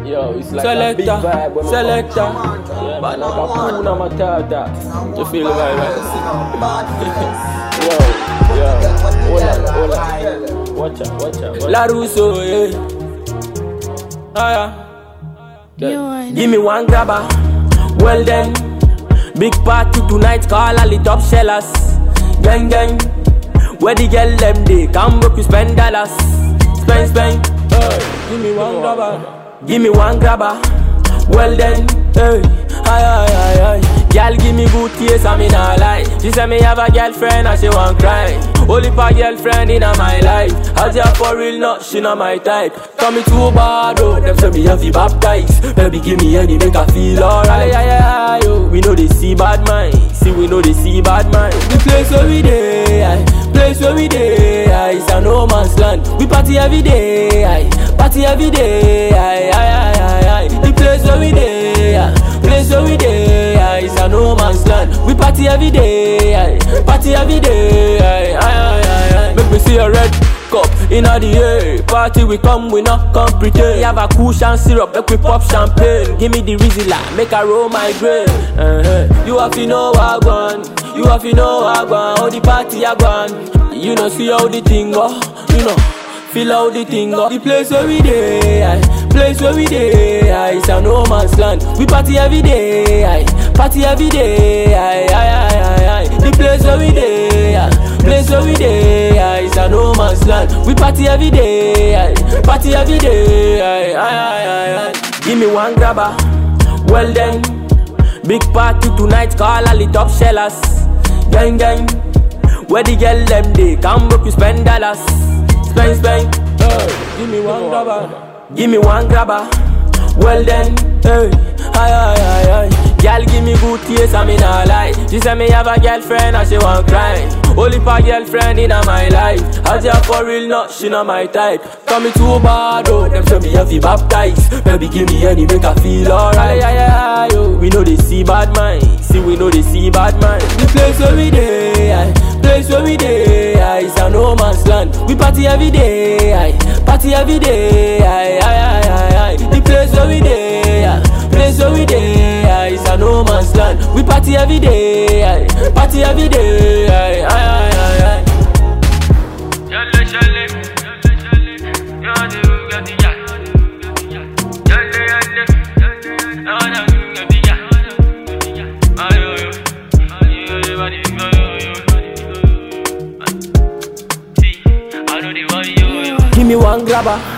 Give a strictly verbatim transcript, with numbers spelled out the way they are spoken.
Yo, it's like Selector, a big vibe when selector. yeah, but like a Kuna Matata. You feel the vibe, right? Yo, yo, hold on, hold on. Watch out, watch out. Watch La Russo, yeah. Ah, yeah. Give me one grabber. Well then, big party tonight. Call all the top sellers. Gang gang. Where the girl them they come broke, you spend dollars. Spend spend. Hey, give me one grabber. Give me one grabber. Well then, hey, aye aye aye aye. Girl give me good taste, I mean I lie. She say me have a girlfriend and she want cry. Only for girlfriend in my life. As ya for real, not she not my type. Tell me too bad, oh, them say me have to baptize. Baby give me any make I feel alright. Yeah yeah yeah, yo, we know they see bad mind. See we know they see bad mind. The place where we dey, aye. Place where we dey, aye. It's a no man's land. We party every day, aye. Party every day, aye aye aye aye aye. The place where we dey, aye. Place where we dey, aye. It's a no man's land. We party every day, aye. Party every day, aye aye aye aye. Make me see a red cup inna the air. Party we come, we not come pretend. We have a cushion syrup, make we pop champagne. Give me the Rizla, make I roll my grave. Uh-huh. You have to know I want. You have to know I want. How the party I want. You know see how the thing go. You know feel how the thing go. The place where we dey, aye. Place where we dey, aye. It's a no man's land. We party every day, aye. Party every day, aye aye aye aye aye. The place where we dey, aye. Place where we dey, aye. It's a no man's land. We party every day, aye. Party every day, aye aye aye aye aye. Give me one grabber. Well then, big party tonight. Call all the top sellers. Gang gang. Where the girl them they come broke, you spend dollars. Spend spend. Hey, give me one grabber. Give me one grabber. Well then, hey, aye aye aye aye. Girl give me good taste, I mean I lie. She say me have a girlfriend and she want cry. Only for girlfriend in my life. As ya for real, not she not my type. Tell me too bad, oh, them say me have to baptize. Baby give me any make I feel alright. Yeah yeah yeah, yo, we know they see bad mind. See we know they see bad mind. The place where we dey, aye. Place where we dey, aye. It's a no man's land. We party every day, aye. Party every day, aye aye aye aye aye. The place where we dey, aye. Place where we dey, aye. It's a no man's land. We party every day, aye. Party every day, aye aye aye aye aye. Challe challe, ya de ya de ya, challe challe, na na ya de ya, ayo yo, ayo yo, body yo yo. See, I know the one yo yo. Give me one grabber.